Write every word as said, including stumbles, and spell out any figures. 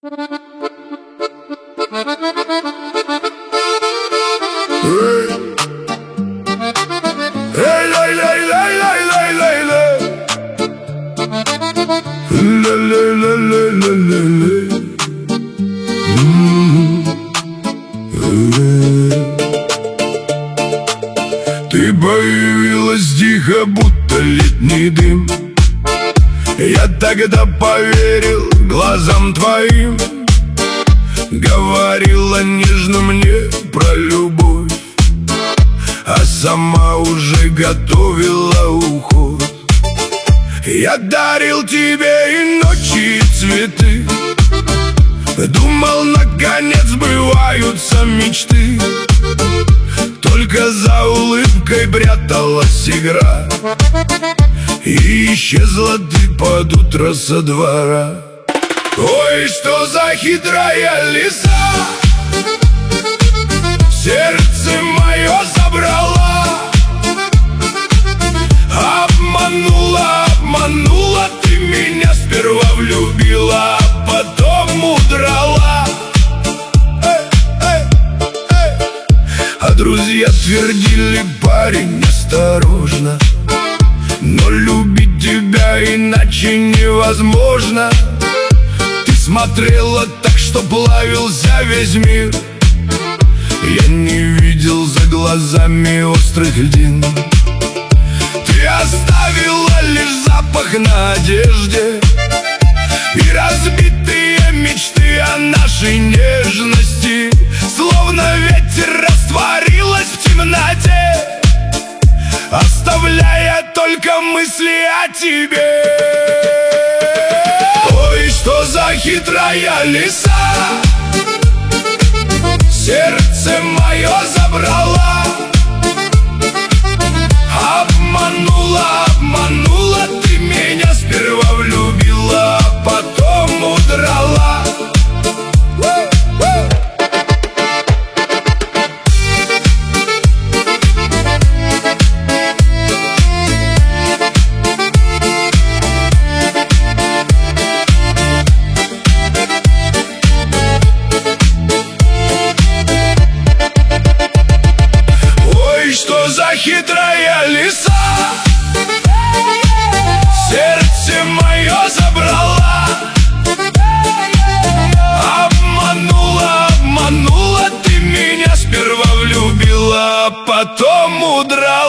Ты появилась тихо, будто летний дым. Я тогда поверил глазам твоим. Говорила нежно мне про любовь, а сама уже готовила уход. Я дарил тебе и ночи, и цветы. Думал, наконец сбываются мечты. Только за улыбкой пряталась игра, и исчезла ты под утро со двора. Ой, что за хитрая лиса, сердце мое забрала. Обманула, обманула ты меня, сперва влюбила, а потом удрала. А друзья твердили: парень, осторожно, но любить тебя иначе невозможно. Ты смотрела так, что плавился весь мир. Я не видел за глазами острых льдин. Ты оставила лишь запах на одежде и разбитые мечты о нашей нежности. Словно ветер растворилась в темноте, оставляя только мысли о тебе. Ой, что за хитрая лиса, сердце мое забрала. Обманула, обманула ты меня, сперва влюбила, а потом удрала. Что за хитрая лиса, сердце мое забрала. Обманула, обманула ты меня, сперва влюбила, а потом удрала.